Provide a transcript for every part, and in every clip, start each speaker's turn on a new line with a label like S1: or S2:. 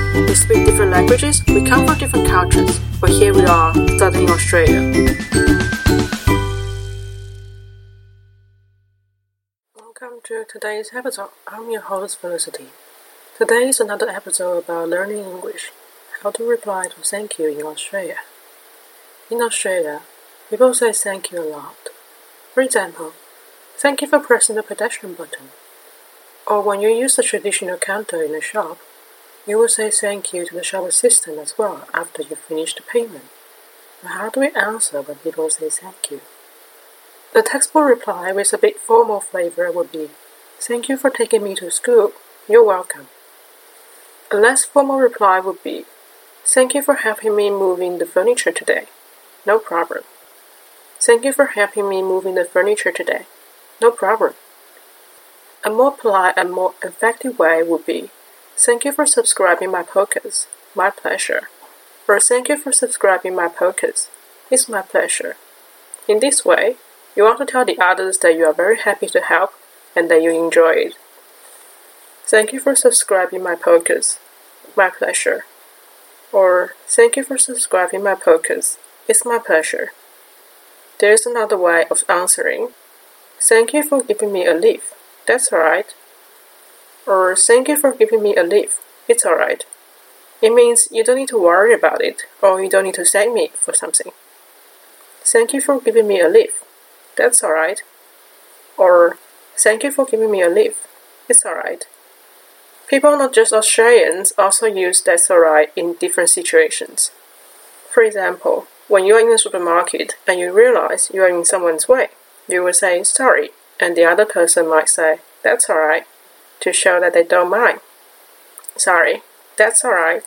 S1: We speak different languages, we come from different cultures, but here we are, studying in Australia. Welcome to today's episode. I'm your host, Felicity. Today is another episode about learning English, how to reply to thank you in Australia. In Australia, people say thank you a lot. For example, thank you for pressing the pedestrian button. Or when you use the traditional counter in a shop, you will say thank you to the shop assistant as well after you finish the payment. But how do we answer when people say thank you? The textbook reply with a bit formal flavor would be, "Thank you for taking me to school. You're welcome." A less formal reply would be, "Thank you for helping me moving the furniture today. No problem." "Thank you for helping me moving the furniture today. No problem." A more polite and more effective way would be, "Thank you for subscribing my podcast. My pleasure." Or "Thank you for subscribing my podcast. It's my pleasure." In this way, you want to tell the others that you are very happy to help and that you enjoy it. "Thank you for subscribing my podcast. My pleasure." Or "Thank you for subscribing my podcast. It's my pleasure." There is another way of answering. "Thank you for giving me a lift. That's alright." Or "Thank you for giving me a lift. It's alright." It means you don't need to worry about it, or you don't need to thank me for something. "Thank you for giving me a lift. That's alright." Or "Thank you for giving me a lift. It's alright." People not just Australians also use "that's alright" in different situations. For example, when you are in a supermarket and you realize you are in someone's way, you will say "sorry," and the other person might say "that's alright," to show that they don't mind. "Sorry, that's alright."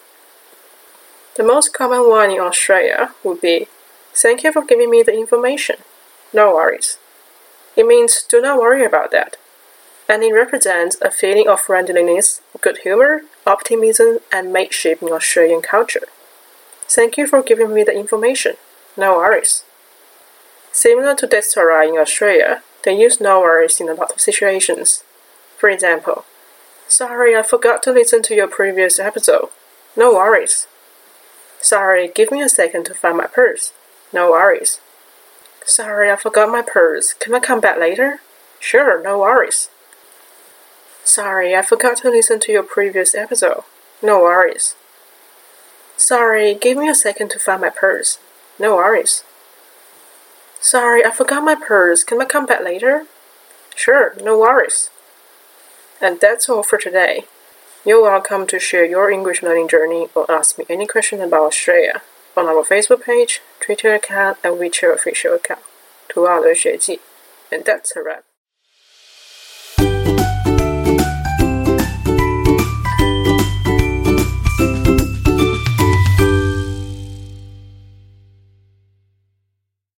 S1: The most common one in Australia would be, "Thank you for giving me the information. No worries." It means do not worry about that. And it represents a feeling of friendliness, good humor, optimism, and mateship in Australian culture. "Thank you for giving me the information. No worries." Similar to "that's alright" in Australia, they use "no worries" in a lot of situations. For example, "Sorry, I forgot to listen to your previous episode. No worries." "Sorry, give me a second to find my purse. No worries." "Sorry, I forgot my purse. Can I come back later?" "Sure, no worries." "Sorry, I forgot to listen to your previous episode. No worries." "Sorry, give me a second to find my purse. No worries." "Sorry, I forgot my purse. Can I come back later?" "Sure, no worries." And that's all for today. You're welcome to share your English learning journey or ask me any question about Australia on our Facebook page, Twitter account, and WeChat official account. 图二轮学记. And that's a wrap.